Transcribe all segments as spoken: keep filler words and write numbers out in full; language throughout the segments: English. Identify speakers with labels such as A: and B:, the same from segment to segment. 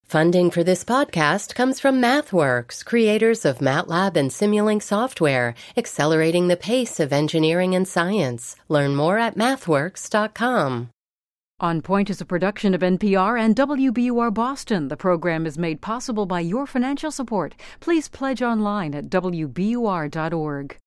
A: Funding for this podcast comes from MathWorks, creators of MATLAB and Simulink software, accelerating the pace of engineering and science. Learn more at mathworks dot com.
B: On Point is a production of N P R and W B U R Boston. The program is made possible by your financial support. Please pledge online at W B U R dot org.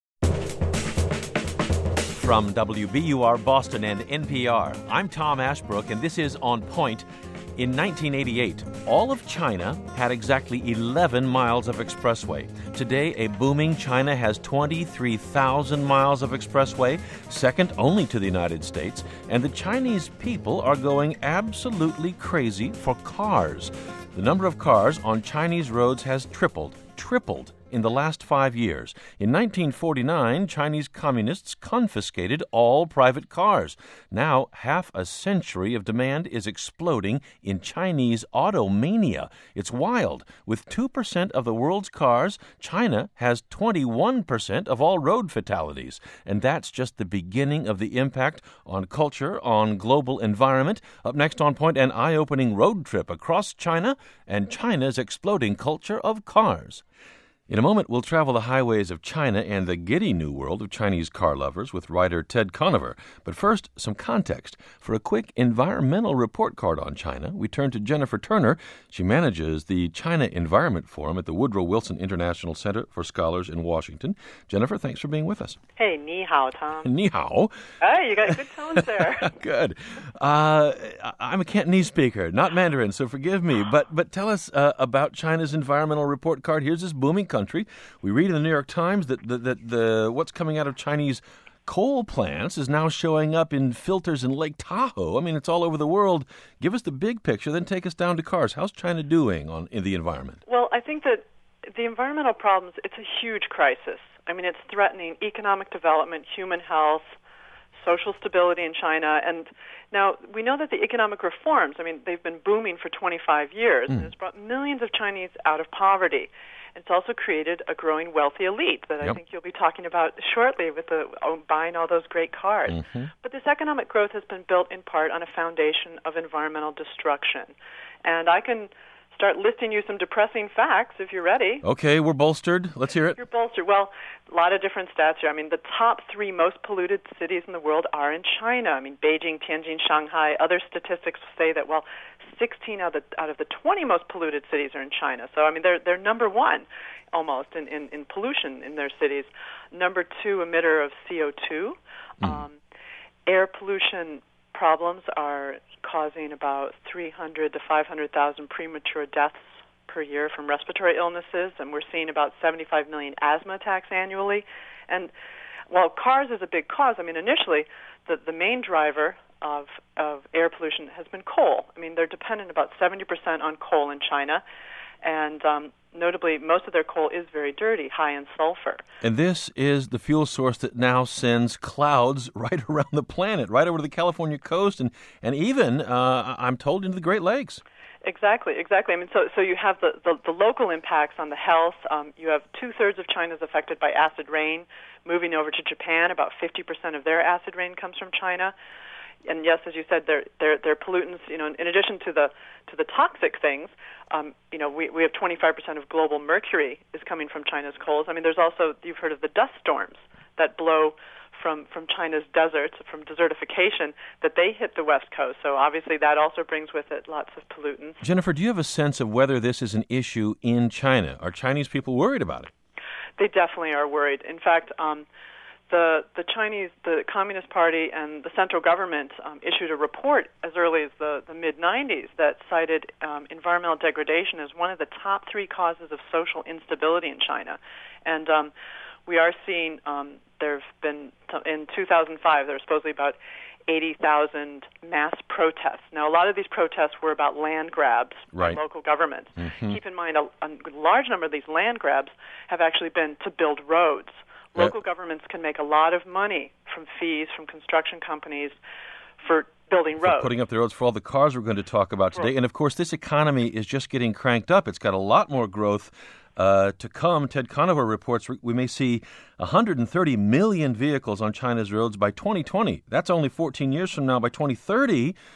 C: From W B U R Boston and N P R, I'm Tom Ashbrook, and this is On Point. In nineteen eighty-eight, all of China had exactly eleven miles of expressway. Today, a booming China has twenty-three thousand miles of expressway, second only to the United States, and the Chinese people are going absolutely crazy for cars. The number of cars on Chinese roads has tripled, tripled in the last five years. In nineteen forty-nine, Chinese communists confiscated all private cars. Now, half a century of demand is exploding in Chinese automania. It's wild. With two percent of the world's cars, China has twenty-one percent of all road fatalities. And that's just the beginning of the impact on culture, on global environment. Up next on Point, an eye-opening road trip across China and China's exploding culture of cars. In a moment, we'll travel the highways of China and the giddy new world of Chinese car lovers with writer Ted Conover. But first, some context. For a quick environmental report card on China, we turn to Jennifer Turner. She manages the China Environment Forum at the Woodrow Wilson International Center for Scholars in Washington. Jennifer, thanks for being with us.
D: Hey, ni hao, Tom.
C: Ni hao.
D: Hey, you got good tones there.
C: Good. Uh, I'm a Cantonese speaker, not Mandarin, so forgive me. But but tell us uh, about China's environmental report card. Here's this booming country. We read in the New York Times that the, that the what's coming out of Chinese coal plants is now showing up in filters in Lake Tahoe. I mean, it's all over the world. Give us the big picture, then take us down to cars. How's China doing on in the environment?
D: Well, I think that the environmental problems, it's a huge crisis. I mean, it's threatening economic development, human health, social stability in China. And now we know that the economic reforms, I mean, they've been booming for twenty-five years, mm. and it's brought millions of Chinese out of poverty. It's also created a growing wealthy elite that yep. I think you'll be talking about shortly with the oh, buying all those great cars. Mm-hmm. But this economic growth has been built in part on a foundation of environmental destruction. And I can start listing you some depressing facts if you're ready.
C: Okay, we're bolstered. Let's hear it.
D: You're bolstered. Well, a lot of different stats here. I mean, the top three most polluted cities in the world are in China. I mean, Beijing, Tianjin, Shanghai. Other statistics say that, well, sixteen out of the, out of the twenty most polluted cities are in China. So, I mean, they're they're number one almost in, in, in pollution in their cities. Number two emitter of C O two. Mm. Um, air pollution problems are causing about three hundred to five hundred thousand premature deaths per year from respiratory illnesses, and we're seeing about seventy-five million asthma attacks annually. And while cars is a big cause, I mean, initially, the, the main driver of of air pollution has been coal. I mean, they're dependent about seventy percent on coal in China, and um, notably, most of their coal is very dirty, high in sulfur.
C: And this is the fuel source that now sends clouds right around the planet, right over to the California coast, and, and even, uh, I'm told, into the Great Lakes.
D: Exactly, exactly. I mean, so so you have the, the, the local impacts on the health. Um, you have two-thirds of China is affected by acid rain. Moving over to Japan, about fifty percent of their acid rain comes from China. And yes, as you said, they're they're they're pollutants. You know, in addition to the to the toxic things, um, you know, we we have twenty-five percent of global mercury is coming from China's coals. I mean, there's also, you've heard of the dust storms that blow from from China's deserts, from desertification, that they hit the West Coast. So obviously that also brings with it lots of pollutants.
C: Jennifer, do you have a sense of whether this is an issue in China? Are Chinese people worried about it?
D: They definitely are worried. In fact, um, The, the Chinese, the Communist Party and the central government um, issued a report as early as the, the mid nineties that cited um, environmental degradation as one of the top three causes of social instability in China. And um, we are seeing, um, there have been, in two thousand five, there were supposedly about eighty thousand mass protests. Now, a lot of these protests were about land grabs
C: right.
D: by local governments.
C: Mm-hmm.
D: Keep in mind, a, a large number of these land grabs have actually been to build roads. Local governments can make a lot of money from fees from construction companies for building roads.
C: For putting up the roads for all the cars we're going to talk about today. Right. And, of course, this economy is just getting cranked up. It's got a lot more growth uh, to come. Ted Conover reports we may see one hundred thirty million vehicles on China's roads by twenty twenty. That's only fourteen years from now. By twenty thirty,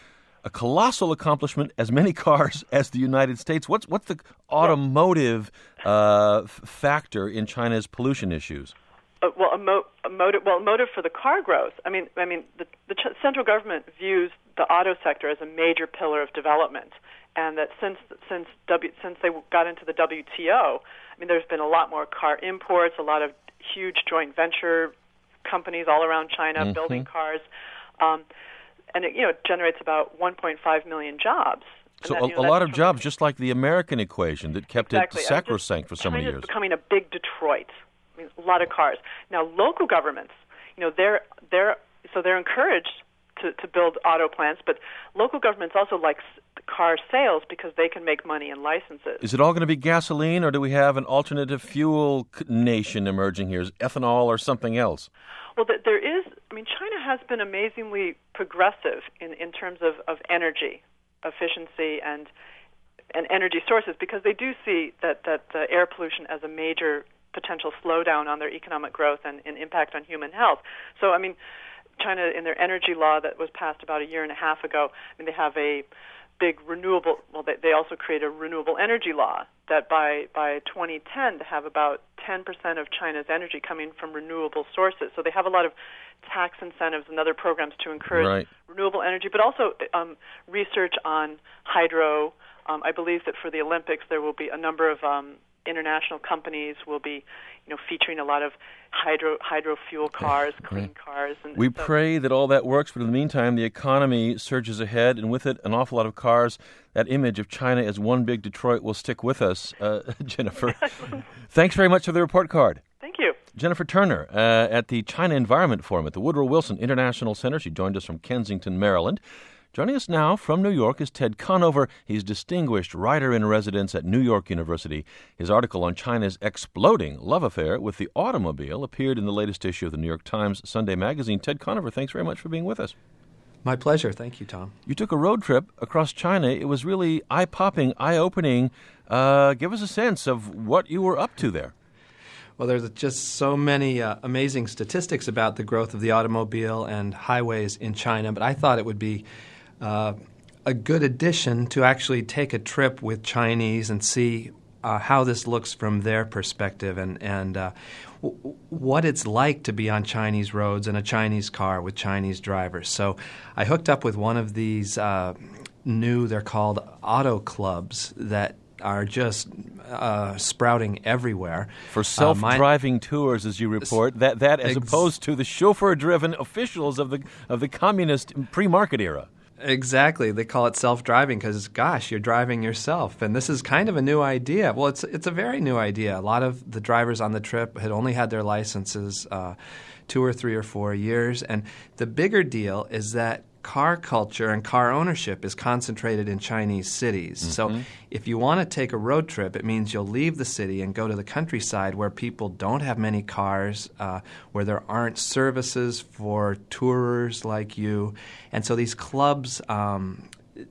C: a colossal accomplishment, as many cars as the United States. What's what's the automotive uh, f- factor in China's pollution issues?
D: Uh, well, a, mo- a motive. Well, a motive for the car growth. I mean, I mean, the, the ch- central government views the auto sector as a major pillar of development, and that since since W since they got into the W T O, I mean, there's been a lot more car imports, a lot of huge joint venture companies all around China
C: mm-hmm.
D: building cars, um, and it you know it generates about one point five million jobs. And
C: so
D: that,
C: a,
D: you know,
C: a lot of
D: tremendous.
C: jobs, just like the American equation that kept
D: exactly.
C: it sacrosanct for so many
D: China's
C: years.
D: Becoming a big Detroit. I mean, a lot of cars. Now, local governments, you know, they're they're so they're encouraged to, to build auto plants, but local governments also like car sales because they can make money in licenses.
C: Is it all going to be gasoline, or do we have an alternative fuel nation emerging here? Is ethanol or something else?
D: Well, there is. I mean, China has been amazingly progressive in, in terms of, of energy efficiency and and energy sources because they do see that that the air pollution as a major potential slowdown on their economic growth and, and impact on human health. So, I mean, China, in their energy law that was passed about a year and a half ago, I mean, they have a big renewable, well, they, they also create a renewable energy law that by, by twenty ten to have about ten percent of China's energy coming from renewable sources. So they have a lot of tax incentives and other programs to encourage
C: right.
D: renewable energy, but also um, research on hydro. Um, I believe that for the Olympics there will be a number of um, international companies will be, you know, featuring a lot of hydro hydro fuel cars, clean
C: right.
D: cars. And
C: we
D: so,
C: pray that all that works, but in the meantime, the economy surges ahead, and with it, an awful lot of cars. That image of China as one big Detroit will stick with us, uh, Jennifer. Thanks very much for the report card.
D: Thank you.
C: Jennifer Turner uh, at the China Environment Forum at the Woodrow Wilson International Center. She joined us from Kensington, Maryland. Joining us now from New York is Ted Conover. He's distinguished writer-in-residence at New York University. His article on China's exploding love affair with the automobile appeared in the latest issue of the New York Times Sunday magazine. Ted Conover, thanks very much for being with us.
E: My pleasure. Thank you, Tom.
C: You took a road trip across China. It was really eye-popping, eye-opening. Uh, give us a sense of what you were up to there.
E: Well, there's just so many uh, amazing statistics about the growth of the automobile and highways in China, but I thought it would be Uh, a good addition to actually take a trip with Chinese and see uh, how this looks from their perspective and, and uh, w- what it's like to be on Chinese roads in a Chinese car with Chinese drivers. So I hooked up with one of these uh, new, they're called auto clubs that are just uh, sprouting everywhere.
C: For self-driving uh, my, tours, as you report, that that as ex- opposed to the chauffeur-driven officials of the of the communist pre-market era.
E: Exactly. They call it self-driving because, gosh, you're driving yourself. And this is kind of a new idea. Well, it's it's a very new idea. A lot of the drivers on the trip had only had their licenses uh, two or three or four years. And the bigger deal is that car culture and car ownership is concentrated in Chinese cities. Mm-hmm. So if you want to take a road trip, it means you'll leave the city and go to the countryside where people don't have many cars, uh, where there aren't services for tourers like you. And so these clubs, um,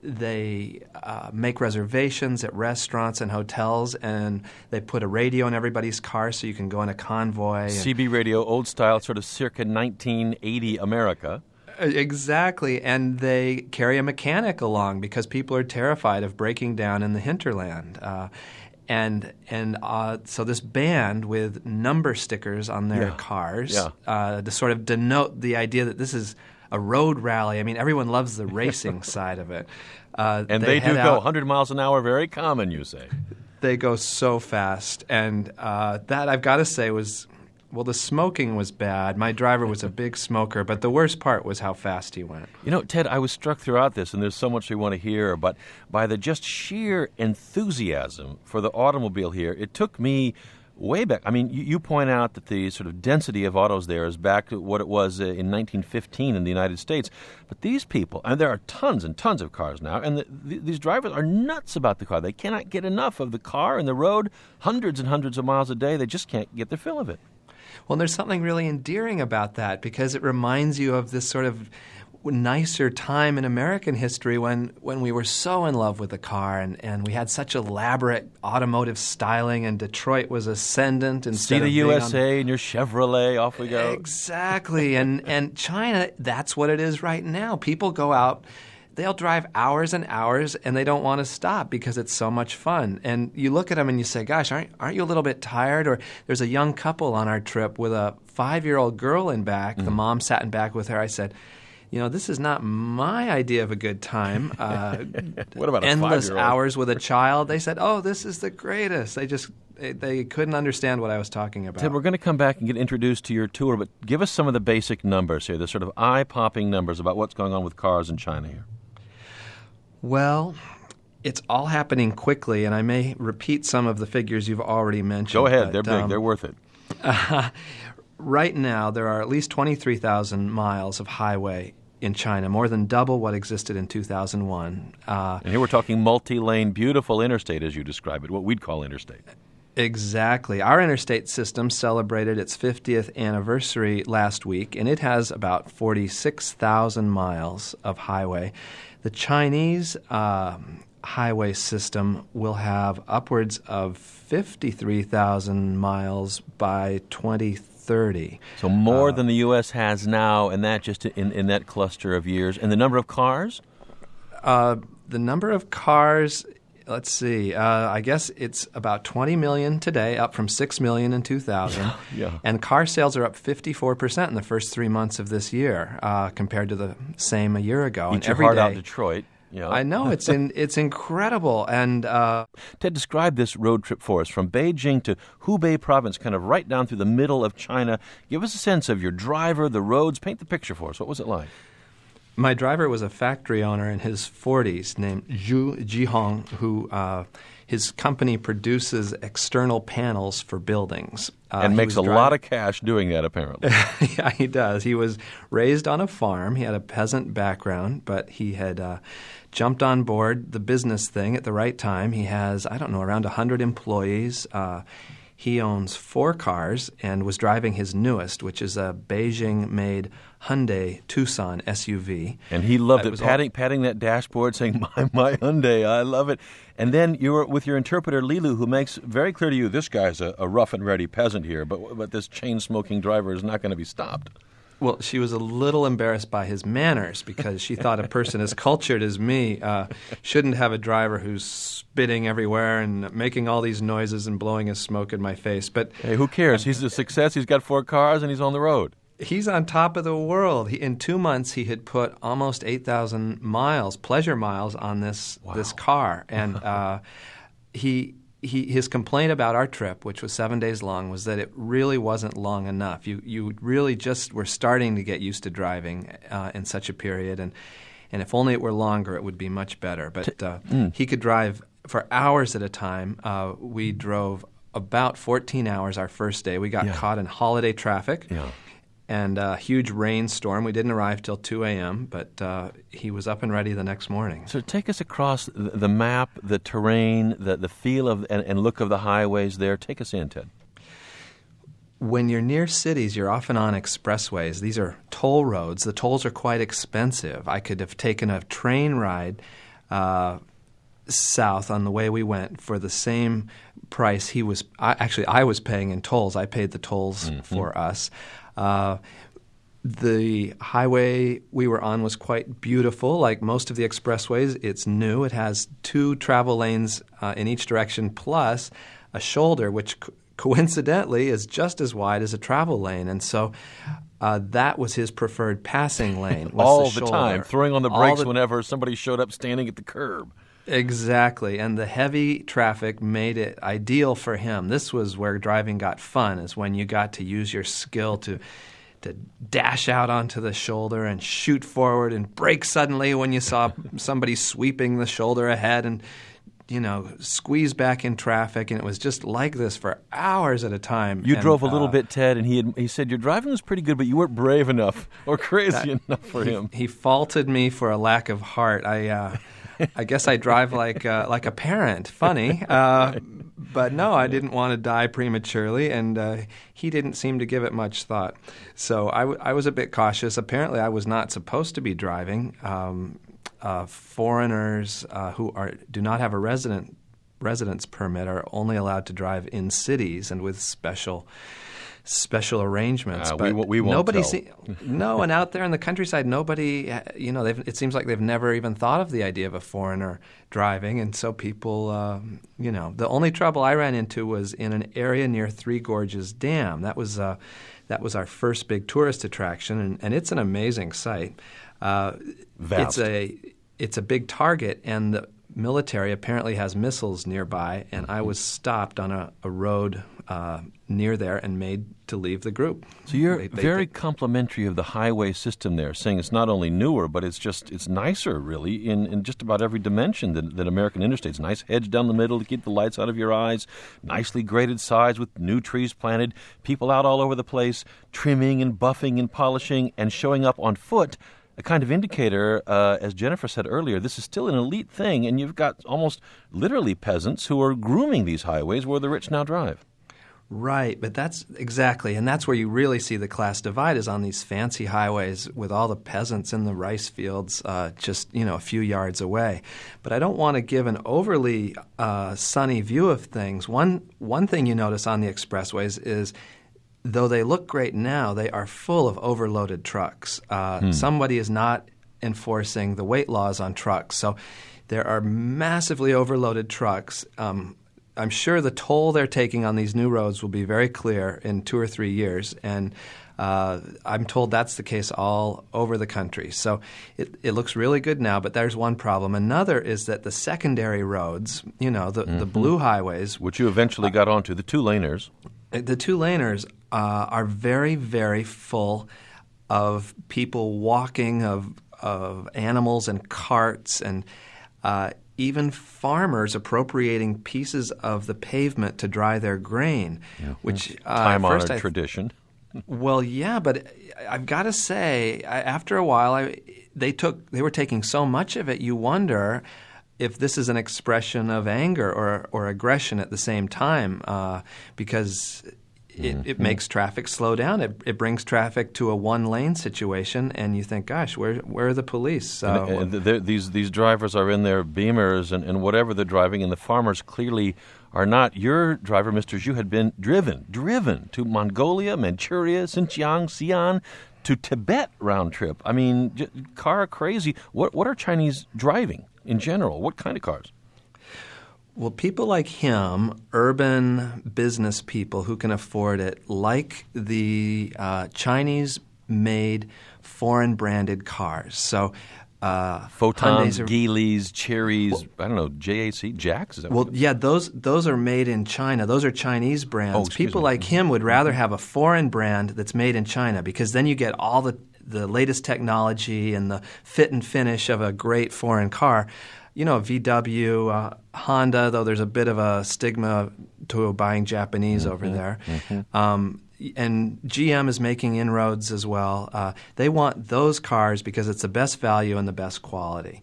E: they uh, make reservations at restaurants and hotels, and they put a radio in everybody's car so you can go in a convoy.
C: C B radio, old style, sort of circa nineteen eighty America.
E: Exactly, and they carry a mechanic along because people are terrified of breaking down in the hinterland. Uh, and and uh, so this band with number stickers on their
C: yeah.
E: cars
C: yeah.
E: uh, to sort of denote the idea that this is a road rally. I mean, everyone loves the racing side of it. Uh,
C: and
E: they,
C: they do
E: out,
C: go one hundred miles an hour, very common, you say.
E: They go so fast, and uh, that, I've got to say, was... Well, the smoking was bad. My driver was a big smoker, but the worst part was how fast he went.
C: You know, Ted, I was struck throughout this, and there's so much we want to hear, but by the just sheer enthusiasm for the automobile here, it took me way back. I mean, you, you point out that the sort of density of autos there is back to what it was uh, in nineteen fifteen in the United States. But these people, and there are tons and tons of cars now, and the, the, these drivers are nuts about the car. They cannot get enough of the car and the road, hundreds and hundreds of miles a day. They just can't get their fill of it.
E: Well, there's something really endearing about that because it reminds you of this sort of nicer time in American history when, when we were so in love with the car and, and we had such elaborate automotive styling and Detroit was ascendant instead
C: See the
E: of
C: U S A
E: on...
C: and your Chevrolet, off we go.
E: Exactly. and, and China, that's what it is right now. People go out. they'll drive hours and hours, and they don't want to stop because it's so much fun. And you look at them and you say, gosh, aren't, aren't you a little bit tired? Or there's a young couple on our trip with a five-year-old girl in back. Mm-hmm. The mom sat in back with her. I said, you know, this is not my idea of a good time. Uh,
C: what about a
E: endless
C: five-year-old?
E: hours with a child? They said, oh, this is the greatest. They just they, they couldn't understand what I was talking about.
C: Ted, we're going to come back and get introduced to your tour, but give us some of the basic numbers here, the sort of eye-popping numbers about what's going on with cars in China here.
E: Well, it's all happening quickly, and I may repeat some of the figures you've already mentioned.
C: Go ahead.
E: But,
C: They're big.
E: Um,
C: They're worth it.
E: Uh, right now, there are at least twenty-three thousand miles of highway in China, more than double what existed in two thousand one. Uh,
C: and here we're talking multi-lane, beautiful interstate, as you describe it, what we'd call interstate.
E: Exactly. Our interstate system celebrated its fiftieth anniversary last week, and it has about forty-six thousand miles of highway. The Chinese uh, highway system will have upwards of fifty-three thousand miles by twenty thirty.
C: So more
E: uh,
C: than the U S has now, and that just in, in that cluster of years. And the number of cars?
E: Uh, the number of cars, let's see, uh, I guess it's about twenty million today, up from six million in two thousand.
C: Yeah.
E: And car sales are up fifty-four percent in the first three months of this year uh, compared to the same a year ago.
C: Eat
E: and
C: your
E: every
C: heart
E: day,
C: out, Detroit. Yeah.
E: I know, it's in, it's incredible. And uh,
C: Ted, describe this road trip for us from Beijing to Hubei province, kind of right down through the middle of China. Give us a sense of your driver, the roads. Paint the picture for us. What was it like?
E: My driver was a factory owner in his forties named Zhu Jihong, who uh, his company produces external panels for buildings. Uh,
C: and makes a
E: dri-
C: lot of cash doing that, apparently.
E: Yeah, he does. He was raised on a farm. He had a peasant background, but he had uh, jumped on board the business thing at the right time. He has, I don't know, around one hundred employees. Uh, he owns four cars and was driving his newest, which is a Beijing-made Hyundai Tucson S U V.
C: And he loved
E: Uh,
C: it,
E: was
C: patting,
E: all-
C: patting that dashboard, saying, my, my Hyundai, I love it. And then you were with your interpreter, Lilu, who makes very clear to you, this guy's a, a rough and ready peasant here, but, but this chain-smoking driver is not going to be stopped.
E: Well, she was a little embarrassed by his manners because she thought a person as cultured as me uh, shouldn't have a driver who's spitting everywhere and making all these noises and blowing his smoke in my face. But
C: Hey, who cares? He's a success. He's got four cars, and he's on the road.
E: he's on top of the world. He, in two months, he had put almost eight thousand miles, pleasure miles, on this
C: Wow.
E: this car. And uh, he, he his complaint about our trip, which was seven days long, was that it really wasn't long enough. You you really just were starting to get used to driving uh, in such a period. And, and if only it were longer, it would be much better. But uh,
C: mm.
E: he could drive for hours at a time. Uh, we drove about fourteen hours our first day. We got
C: Yeah.
E: caught in holiday traffic.
C: Yeah.
E: And a huge rainstorm. We didn't arrive till two a.m., but uh, he was up and ready the next morning.
C: So take us across the, the map, the terrain, the, the feel of and, and look of the highways there. Take us in, Ted.
E: When you're near cities, you're often on expressways. These are toll roads. The tolls are quite expensive. I could have taken a train ride uh, south on the way we went for the same price he was I, – actually, I was paying in tolls. I paid the tolls
C: Mm-hmm.
E: for us. Uh, the highway we were on was quite beautiful. Like most of the expressways, it's new. It has two travel lanes uh, in each direction plus a shoulder, which co- coincidentally is just as wide as a travel lane. And so uh, that was his preferred passing lane. Was
C: All
E: the,
C: the,
E: shoulder.
C: time, throwing on the
E: All
C: brakes
E: the-
C: whenever somebody showed up standing at the curb.
E: Exactly, and the heavy traffic made it ideal for him. This was where driving got fun, is when you got to use your skill to to dash out onto the shoulder and shoot forward and brake suddenly when you saw somebody sweeping the shoulder ahead and, you know, squeeze back in traffic. And it was just like this for hours at a time.
C: You
E: and,
C: drove a little
E: uh,
C: bit, Ted, and he had, he said your driving was pretty good, but you weren't brave enough or crazy enough for
E: he,
C: him.
E: He faulted me for a lack of heart. I uh, I guess I drive like uh, like a parent. Funny. Uh, but no, I didn't want to die prematurely, and uh, he didn't seem to give it much thought. So I, w- I was a bit cautious. Apparently, I was not supposed to be driving. Um, uh, foreigners uh, who are do not have a resident residence permit are only allowed to drive in cities and with special special arrangements.
C: Uh,
E: but
C: we, we won't
E: nobody
C: tell.
E: see, no, and out there in the countryside, nobody, you know, they've, it seems like they've never even thought of the idea of a foreigner driving, and so people, uh, you know, the only trouble I ran into was in an area near Three Gorges Dam. That was uh, that was our first big tourist attraction, and, and it's an amazing site. Uh,
C: Vast.
E: It's a it's a big target, and the military apparently has missiles nearby, and I was stopped on a, a road uh, near there and made to leave the group.
C: So you're
E: They- they-
C: very complimentary of the highway system there, saying it's not only newer, but it's just it's nicer, really, in, in just about every dimension than, than American interstates. Nice hedge down the middle to keep the lights out of your eyes, nicely graded sides with new trees planted, people out all over the place, trimming and buffing and polishing and showing up on foot. A kind of indicator, uh, as Jennifer said earlier, this is still an elite thing, and you've got almost literally peasants who are grooming these highways where the rich now drive.
E: Right, but that's exactly, and that's where you really see the class divide is on these fancy highways with all the peasants in the rice fields uh, just, you know, a few yards away. But I don't want to give an overly uh, sunny view of things. One, one thing you notice on the expressways is though they look great now, they are full of overloaded trucks. Uh,
C: Hmm.
E: Somebody is not enforcing the weight laws on trucks. So there are massively overloaded trucks. Um, I'm sure the toll they're taking on these new roads will be very clear in two or three years. And uh, I'm told that's the case all over the country. So it, it looks really good now, but there's one problem. Another is that the secondary roads, you know, the,
C: Mm-hmm.
E: the blue highways,
C: Which you eventually got onto, the two-laners.
E: the two-laners uh, are very, very full of people walking, of of animals and carts, and uh, even farmers appropriating pieces of the pavement to dry their grain. Which uh, at
C: Time-honored
E: first I-
C: tradition.
E: Well, yeah, but I've got to say, I, after a while, I, they took they were taking so much of it. You wonder if this is an expression of anger or or aggression at the same time, uh, because it, it makes traffic slow down. It, it brings traffic to a one-lane situation, and you think, "Gosh, where where are the police?" So,
C: And, and th- these these drivers are in their Beamers and, and whatever they're driving, and the farmers clearly are not. Your driver, Mister Zhu, had been driven, driven to Mongolia, Manchuria, Xinjiang, Xi'an, to Tibet round trip. I mean, j- car crazy. What what are Chinese driving in general? What kind of cars?
E: Well, people like him, urban business people who can afford it, like the uh, Chinese-made foreign-branded cars. So, uh,
C: Photons,
E: Hyundais are-
C: Geelys, Cherries, I don't know, J A C, Jacks? Is that
E: Well,
C: what
E: yeah, those those are made in China. Those are Chinese brands.
C: Oh, excuse
E: People
C: me.
E: like him would rather have a foreign brand that's made in China because then you get all the the latest technology and the fit and finish of a great foreign car. You know, V W, uh, Honda, though there's a bit of a stigma to buying Japanese
C: Mm-hmm.
E: over there. Um, and G M is making inroads as well. Uh, they want those cars because it's the best value and the best quality.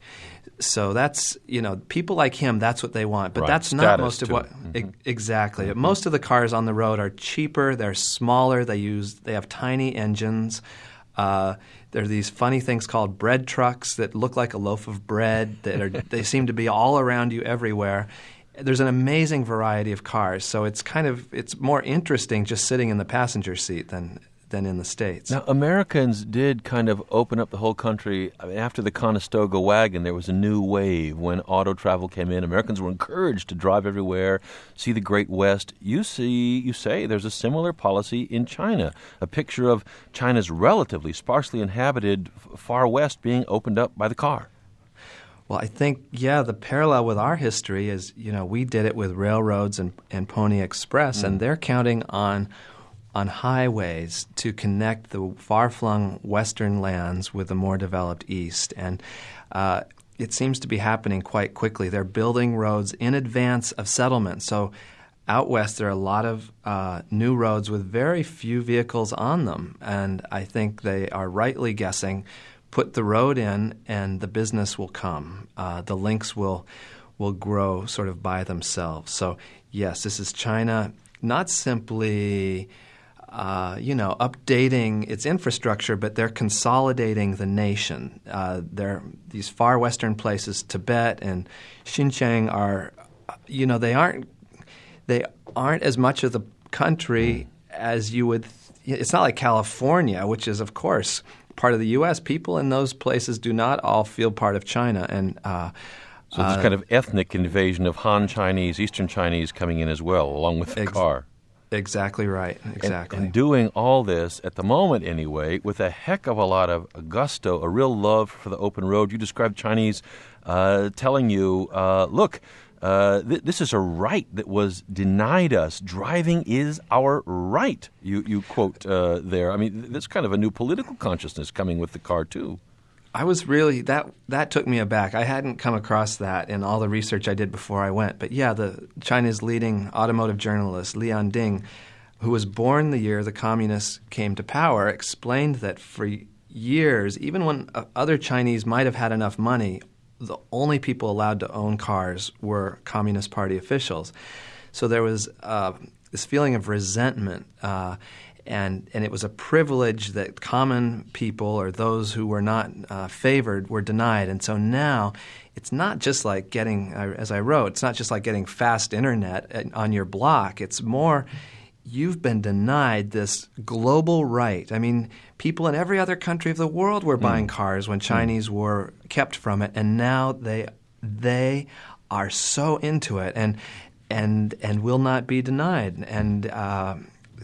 E: So that's, you know, people like him, that's what they want. But
C: Right.
E: that's not
C: Status,
E: most of
C: too.
E: what e- exactly. Most of the cars on the road are cheaper, they're smaller, they use they have tiny engines. Uh, there are these funny things called bread trucks that look like a loaf of bread that are they seem to be all around you everywhere. There's an amazing variety of cars, so it's kind of it's more interesting just sitting in the passenger seat than than in the States.
C: Now, Americans did kind of open up the whole country. I mean, after the Conestoga wagon, there was a new wave when auto travel came in. Americans were encouraged to drive everywhere, see the Great West. You see, you say there's a similar policy in China, a picture of China's relatively sparsely inhabited f- far west being opened up by the car.
E: Well, I think, yeah, the parallel with our history is, you know, we did it with railroads and, and Pony Express, and they're counting on on highways to connect the far-flung western lands with the more developed east. And uh, it seems to be happening quite quickly. They're building roads in advance of settlement. So out west, there are a lot of uh, new roads with very few vehicles on them. And I think they are rightly guessing, put the road in and the business will come. Uh, the links will will grow sort of by themselves. So, yes, this is China not simply Uh, you know, updating its infrastructure, but they're consolidating the nation. Uh, they're these far western places, Tibet and Xinjiang, are, you know, they aren't they aren't as much of the country as you would, th- it's not like California, which is, of course, part of the U S. People in those places do not all feel part of China. And uh,
C: so there's uh, kind of ethnic invasion of Han Chinese, Eastern Chinese coming in as well, along with the ex- car.
E: Exactly right. Exactly.
C: And, and doing all this, at the moment anyway, with a heck of a lot of gusto, a real love for the open road. You described Chinese uh, telling you, uh, look, uh, th- this is a right that was denied us. Driving is our right, you, you quote uh, there. I mean, there's kind of a new political consciousness coming with the car, too.
E: I was really, that that took me aback. I hadn't come across that in all the research I did before I went. But yeah, the China's leading automotive journalist, Lian Ding, who was born the year the communists came to power, explained that for years, even when uh, other Chinese might have had enough money, the only people allowed to own cars were Communist Party officials. So there was uh, this feeling of resentment, uh, and and it was a privilege that common people or those who were not uh, favored were denied. And so now it's not just like getting, uh, as I wrote, it's not just like getting fast internet on your block. It's more, you've been denied this global right. I mean, people in every other country of the world were buying mm. cars when Chinese mm. were kept from it, and now they they are so into it and and and will not be denied. And uh,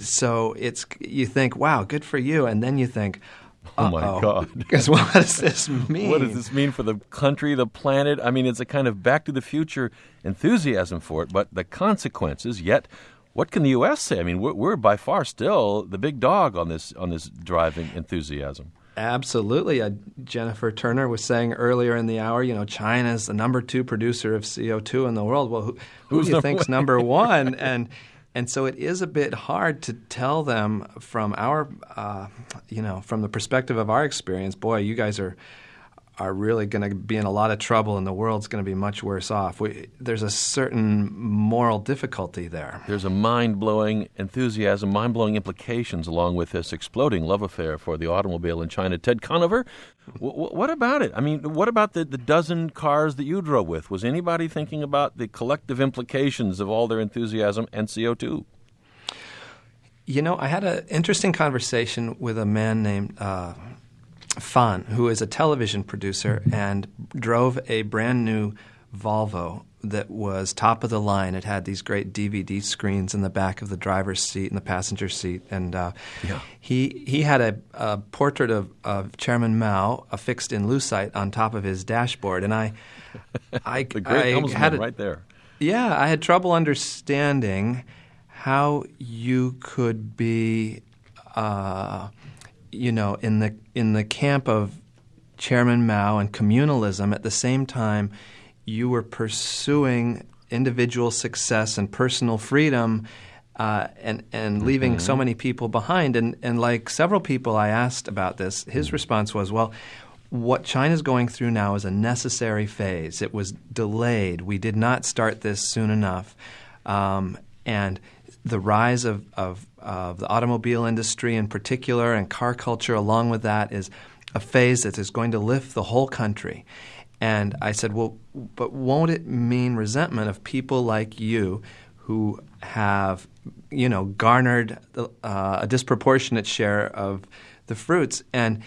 E: so it's you think, wow, good for you, and then you think,
C: oh my God,
E: because what does this mean?
C: What does this mean for the country, the planet? I mean, it's a kind of Back to the Future enthusiasm for it, but the consequences. Yet, what can the U S say? I mean, we're, we're by far still the big dog on this on this driving enthusiasm.
E: Absolutely. Uh, Jennifer Turner was saying earlier in the hour, you know, China's the number two producer of C O two in the world. Well, who, who do you think's one? number one? And and so it is a bit hard to tell them from our, uh, you know, from the perspective of our experience. Boy, you guys are are really going to be in a lot of trouble, and the world's going to be much worse off. We, there's a certain moral difficulty there.
C: There's a mind-blowing enthusiasm, mind-blowing implications along with this exploding love affair for the automobile in China. Ted Conover, w- w- what about it? I mean, what about the, the dozen cars that you drove with? Was anybody thinking about the collective implications of all their enthusiasm and C O two?
E: You know, I had an interesting conversation with a man named uh, Fan, who is a television producer and drove a brand new Volvo that was top of the line. It had these great D V D screens in the back of the driver's seat and the passenger seat. And uh, yeah. he he had a, a portrait of, of Chairman Mao affixed in lucite on top of his dashboard. And I, I,
C: the great
E: I had a,
C: right there.
E: Yeah, I had trouble understanding how you could be uh, you know, in the in the camp of Chairman Mao and communalism, at the same time you were pursuing individual success and personal freedom, uh, and and leaving mm-hmm. so many people behind. And and like several people I asked about this, his response was, well, what China's going through now is a necessary phase. It was delayed. We did not start this soon enough, um, and the rise of, of, of the automobile industry in particular and car culture along with that is a phase that is going to lift the whole country. And I said, well, but won't it mean resentment of people like you who have, you know, garnered uh, a disproportionate share of the fruits? And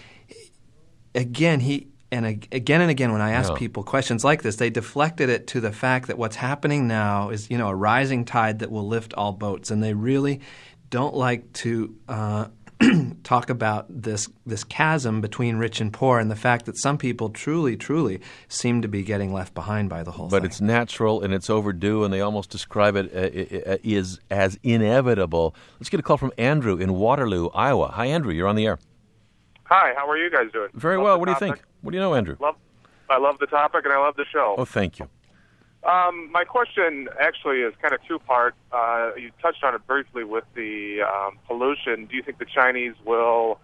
E: again, he and again and again when I ask
C: yeah.
E: people questions like this, they deflected it to the fact that what's happening now is, you know, a rising tide that will lift all boats. And they really don't like to uh, talk about this this chasm between rich and poor and the fact that some people truly, truly seem to be getting left behind by the whole
C: but
E: thing. But
C: it's natural and it's overdue, and they almost describe it uh, is as inevitable. Let's get a call from Andrew in Waterloo, Iowa. Hi, Andrew. You're on the air.
F: Hi. How are you guys doing?
C: Very
F: love
C: well. What
F: topic.
C: do you think? What do you know, Andrew?
F: Love, I love the topic, and I love the show.
C: Oh, thank you.
F: Um, my question actually is kind of two-part. Uh, you touched on it briefly with the um, pollution. Do you think the Chinese will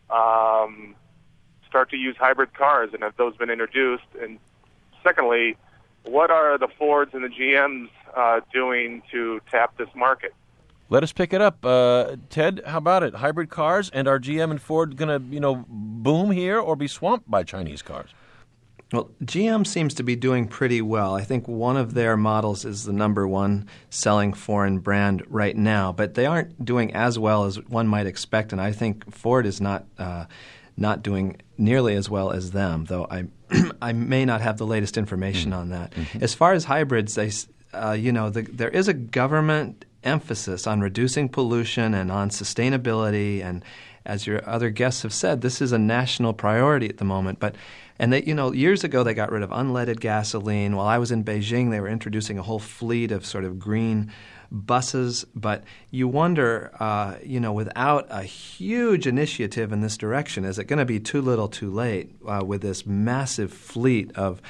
F: um, start to use hybrid cars, and have those been introduced? And secondly, what are the Fords and the G Ms uh, doing to tap this market?
C: Let us pick it up. Uh, Ted, how about it? Hybrid cars, and are G M and Ford going to, you know, boom here or be swamped by Chinese cars?
E: Well, G M seems to be doing pretty well. I think one of their models is the number one selling foreign brand right now, but they aren't doing as well as one might expect, and I think Ford is not uh, not doing nearly as well as them, though I I may not have the latest information mm-hmm. on that. Mm-hmm. As far as hybrids, they, uh, you know, the, there is a government emphasis on reducing pollution and on sustainability, and as your other guests have said, this is a national priority at the moment. But and they, you know, years ago they got rid of unleaded gasoline. While I was in Beijing, they were introducing a whole fleet of sort of green buses. But you wonder, uh, you know, without a huge initiative in this direction, is it going to be too little, too late uh, with this massive fleet of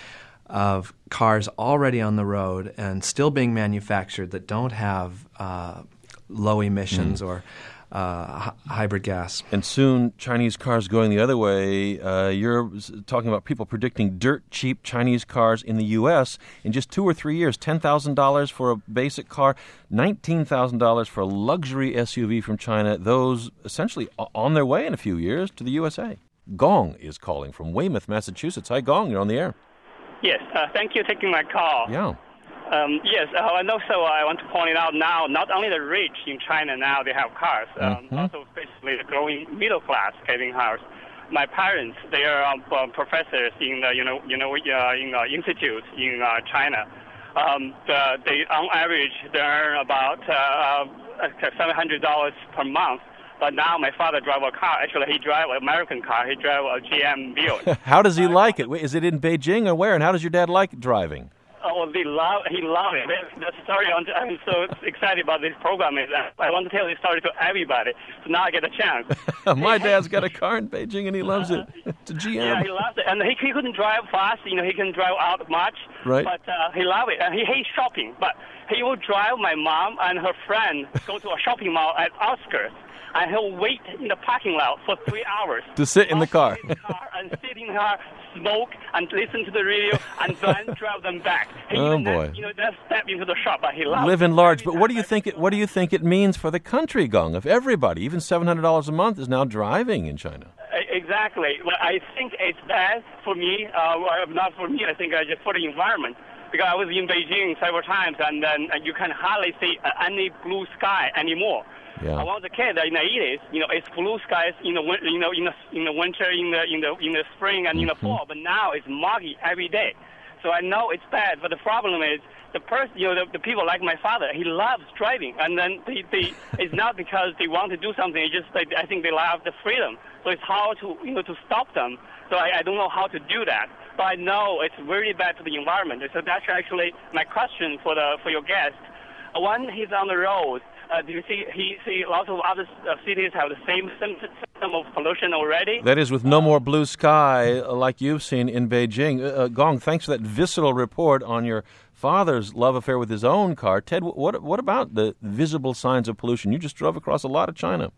E: of cars already on the road and still being manufactured that don't have uh, low emissions mm. or uh, h- hybrid gas.
C: And soon Chinese cars going the other way. Uh, you're talking about people predicting dirt cheap Chinese cars in the U S in just two or three years. ten thousand dollars for a basic car, nineteen thousand dollars for a luxury S U V from China. Those essentially on their way in a few years to the U S A. Gong is calling from Weymouth, Massachusetts. Hi, Gong. You're on the air.
G: Yes, uh, thank you for taking my call.
C: Yeah.
G: Um, yes, uh, and also I want to point it out now, not only the rich in China now, they have cars, um,
C: mm-hmm.
G: also especially the growing middle class having cars. My parents, they are um, uh, professors in the, you know, you know, uh, in uh, institutes in uh, China. Um, the, they, on average, they earn about uh, seven hundred dollars per month. But now my father drives a car. Actually, he drives an American car. He drives a G M Buick.
C: How does he uh, like it? Is it in Beijing or where? And how does your dad like driving?
G: Oh, they love. He loves it. The story. I'm so excited about this program. Is I want to tell this story to everybody. So now I get a chance.
C: My dad's got a car in Beijing and he loves it. It's a G M.
G: Yeah, he loves it, and he, he couldn't drive fast. You know, he couldn't drive out much.
C: Right.
G: But uh, he loves it, and he hates shopping. But he will drive my mom and her friend go to a shopping mall at outskirts. And he'll wait in the parking lot for three hours.
C: To sit in the car.
G: In the car and sit in the car, smoke, and listen to the radio, and then drive them back. He
C: oh,
G: even
C: boy.
G: Then, you know, just step into the shop, but he loves
C: Live in
G: it.
C: large. But what do you think it, what do you think it means for the country, Gong, if everybody, even seven hundred dollars a month, is now driving in China?
G: Exactly. Well, I think it's bad for me. Uh, not for me, I think uh, just for the environment. Because I was in Beijing several times, and then and you can hardly see uh, any blue sky anymore.
C: Yeah.
G: I was a kid in the eighties. You know, it's blue skies in the win- you know in the in the winter, in the in the in the spring, and
C: mm-hmm.
G: in the fall. But now it's muggy every day. So I know it's bad. But the problem is the person, you know, the, the people like my father. He loves driving, and then they, they it's not because they want to do something. It's just they, I think they love the freedom. So it's hard to you know to stop them. So I, I don't know how to do that. But I know it's very bad to the environment. So that's actually my question for the for your guest. When he's on the road. Uh, do you see he see lots of other uh, cities have the same system of pollution already?
C: That is, with no more blue sky uh, like you've seen in Beijing. Uh, Gong, thanks for that visceral report on your father's love affair with his own car. Ted, what what about the visible signs of pollution? You just drove across a lot of China.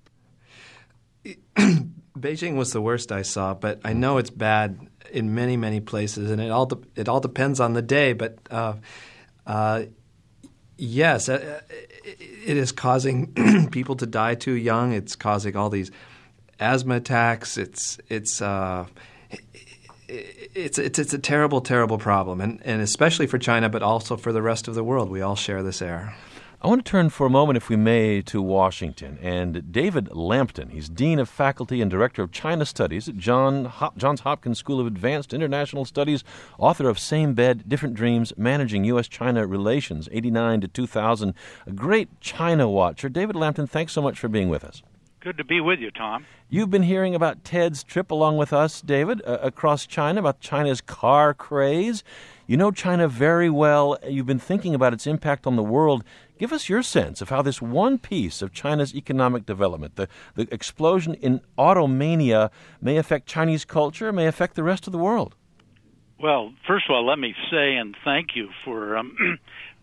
E: Beijing was the worst I saw, but I know it's bad in many, many places, and it all de- it all depends on the day. But uh, uh, yes, uh, it is causing people to die too young. It's causing all these asthma attacks. It's it's uh, it's it's it's a terrible, terrible problem, and and especially for China, but also for the rest of the world. We all share this air.
C: I want to turn for a moment, if we may, to Washington. And David Lampton, he's Dean of Faculty and Director of China Studies at John Hop- Johns Hopkins School of Advanced International Studies, author of Same Bed, Different Dreams, Managing U S China Relations, eighty-nine to two thousand, a great China watcher. David Lampton, thanks so much for being with us.
H: Good to be with you, Tom.
C: You've been hearing about Ted's trip along with us, David, uh, across China, about China's car craze. You know China very well. You've been thinking about its impact on the world. Give us your sense of how this one piece of China's economic development, the, the explosion in automania, may affect Chinese culture, may affect the rest of the world.
H: Well, first of all, let me say and thank you for um,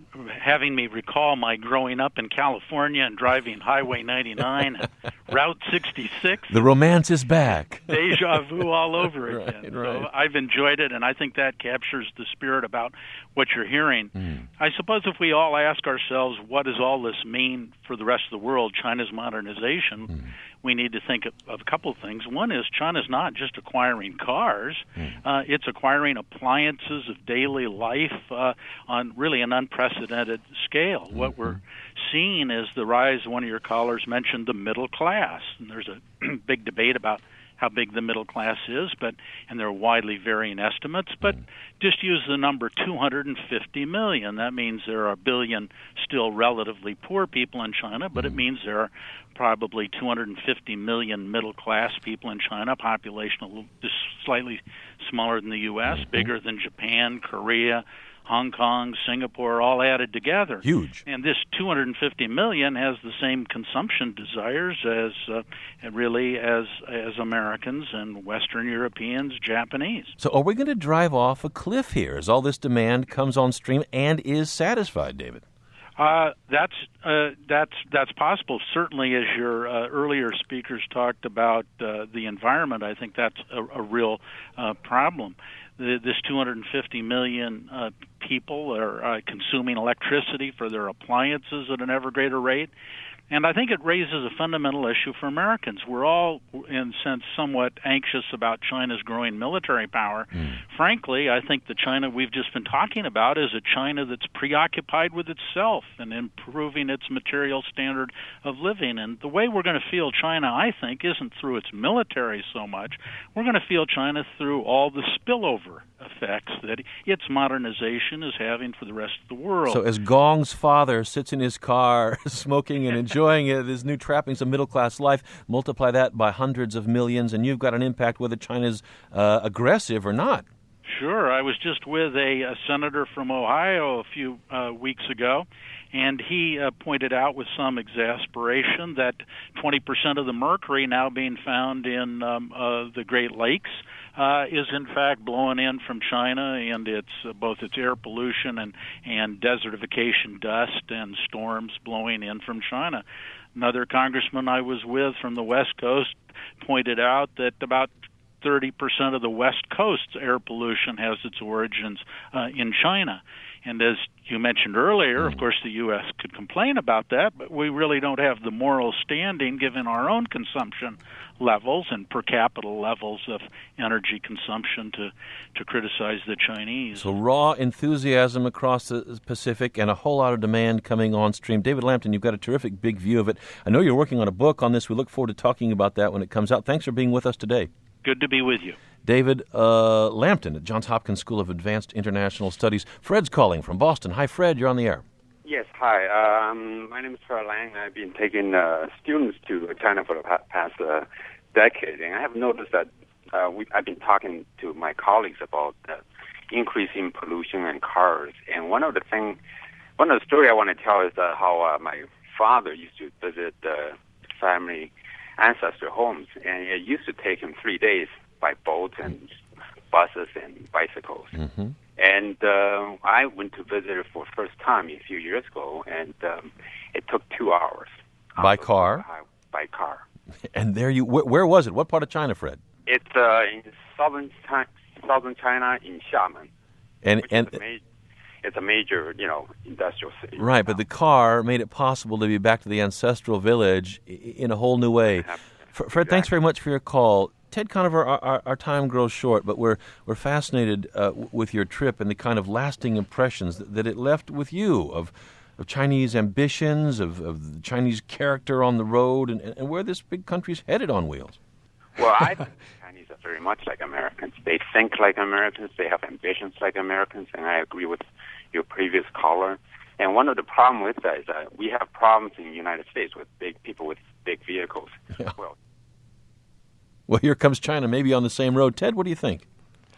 H: having me recall my growing up in California and driving Highway ninety-nine and Route sixty-six.
C: The romance is back.
H: Deja vu all over again.
C: Right, right.
H: So I've enjoyed it, and I think that captures the spirit about what you're hearing. Mm. I suppose if we all ask ourselves, what does all this mean for the rest of the world, China's modernization, mm. we need to think of, of a couple of things. One is China's not just acquiring cars. Mm. Uh, it's acquiring appliances of daily life uh, on really an unprecedented scale. Mm-hmm. What we're seeing is the rise, one of your callers mentioned the middle class, and there's a big debate about how big the middle class is, but and there are widely varying estimates, but mm. just use the number two hundred fifty million. That means there are a billion still relatively poor people in China, but mm. it means there are probably two hundred fifty million middle-class people in China, population a little, just slightly smaller than the U S, mm-hmm. bigger than Japan, Korea, Hong Kong, Singapore, all added together.
C: Huge.
H: And this two hundred fifty million has the same consumption desires as uh, really as as Americans and Western Europeans, Japanese.
C: So are we going to drive off a cliff here as all this demand comes on stream and is satisfied, David?
H: Uh, that's uh, that's that's possible. Certainly, as your uh, earlier speakers talked about uh, the environment, I think that's a, a real uh, problem. The, this two hundred fifty million uh, people are uh, consuming electricity for their appliances at an ever greater rate. And I think it raises a fundamental issue for Americans. We're all, in a sense, somewhat anxious about China's growing military power. Mm. Frankly, I think the China we've just been talking about is a China that's preoccupied with itself and improving its material standard of living. And the way we're going to feel China, I think, isn't through its military so much. We're going to feel China through all the spillover effects that its modernization is having for the rest of the world.
C: So as Gong's father sits in his car smoking and enjoying it, his new trappings of middle-class life, multiply that by hundreds of millions, and you've got an impact whether China's uh, aggressive or not.
H: Sure. I was just with a, a senator from Ohio a few uh, weeks ago, and he uh, pointed out with some exasperation that twenty percent of the mercury now being found in um, uh, the Great Lakes uh, is in fact blowing in from China, and it's uh, both its air pollution and, and desertification dust and storms blowing in from China. Another congressman I was with from the West Coast pointed out that about thirty percent of the West Coast's air pollution has its origins uh, in China. And as you mentioned earlier, of course, the U S could complain about that, but we really don't have the moral standing given our own consumption levels and per capita levels of energy consumption to, to criticize the Chinese.
C: So raw enthusiasm across the Pacific and a whole lot of demand coming on stream. David Lampton, you've got a terrific big view of it. I know you're working on a book on this. We look forward to talking about that when it comes out. Thanks for being with us today.
H: Good to be with you.
C: David uh, Lampton at Johns Hopkins School of Advanced International Studies. Fred's calling from Boston. Hi, Fred. You're on the air.
I: Yes, hi. Um, my name is Fred Lang. I've been taking uh, students to China for the past uh, decade, and I have noticed that uh, we, I've been talking to my colleagues about uh, increasing pollution and cars. And one of the thing, one of the story I want to tell is uh, how uh, my father used to visit uh, family ancestor homes, and it used to take him three days by boat and buses and bicycles. Mm-hmm. And uh, I went to visit it for the first time a few years ago, and um, it took two hours.
C: By car?
I: By car.
C: And there you, wh- where was it? What part of China, Fred?
I: It's uh, in southern China, southern China in Xiamen.
C: And and
I: a ma- it's a major, you know, industrial city.
C: Right, but the car made it possible to be back to the ancestral village in a whole new way. Fred, exactly. Thanks very much for your call. Ted Conover, our, our, our time grows short, but we're we're fascinated uh, w- with your trip and the kind of lasting impressions that, that it left with you of of Chinese ambitions, of, of the Chinese character on the road, and, and where this big country's headed on wheels.
I: Well, I think the Chinese are very much like Americans. They think like Americans. They have ambitions like Americans, and I agree with your previous caller. And one of the problems with that is that we have problems in the United States with big people with big vehicles.
C: Yeah.
I: Well,
C: Well, here comes China, maybe on the same road. Ted, what do you think?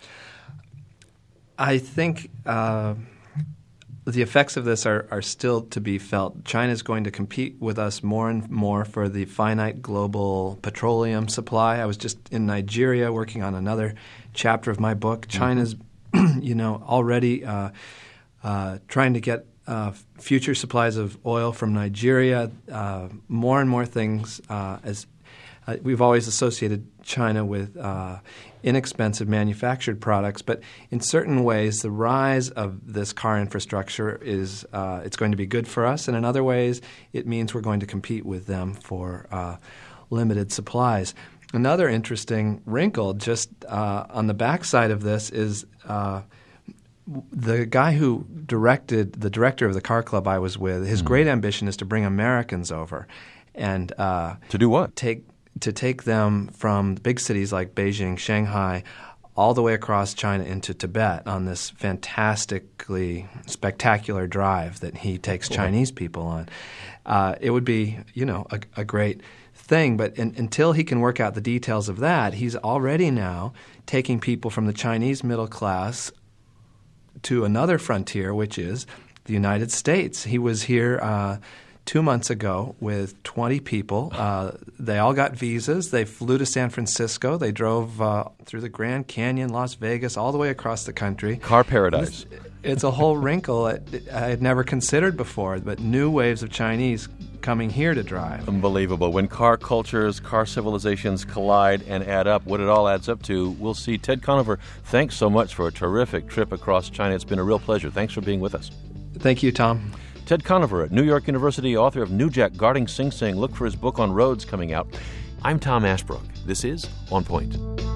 E: I think uh, the effects of this are, are still to be felt. China is going to compete with us more and more for the finite global petroleum supply. I was just in Nigeria working on another chapter of my book. China's, mm-hmm. you know, already uh, uh, trying to get uh, future supplies of oil from Nigeria, uh, more and more things. Uh, as uh, we've always associated China with uh, inexpensive manufactured products, but in certain ways, the rise of this car infrastructure is uh, it's going to be good for us, and in other ways, it means we're going to compete with them for uh, limited supplies. Another interesting wrinkle just uh, on the backside of this is uh, the guy who directed, the director of the car club I was with, his mm. great ambition is to bring Americans over. and uh,
C: To do what?
E: Take To take them from big cities like Beijing, Shanghai, all the way across China into Tibet on this fantastically spectacular drive that he takes cool. Chinese people on. Uh, it would be, you know, a, a great thing, but in, until he can work out the details of that, he's already now taking people from the Chinese middle class to another frontier, which is the United States. He was here uh, two months ago with twenty people. Uh, they all got visas. They flew to San Francisco. They drove uh, through the Grand Canyon, Las Vegas, all the way across the country.
C: Car paradise.
E: It's, it's a whole wrinkle I had never considered before, but new waves of Chinese coming here to drive.
C: Unbelievable. When car cultures, car civilizations collide and add up, what it all adds up to, we'll see. Ted Conover, thanks so much for a terrific trip across China. It's been a real pleasure. Thanks for being with us.
E: Thank you, Tom.
C: Ted Conover at New York University, author of New Jack Guarding Sing Sing. Look for his book on roads coming out. I'm Tom Ashbrook. This is On Point.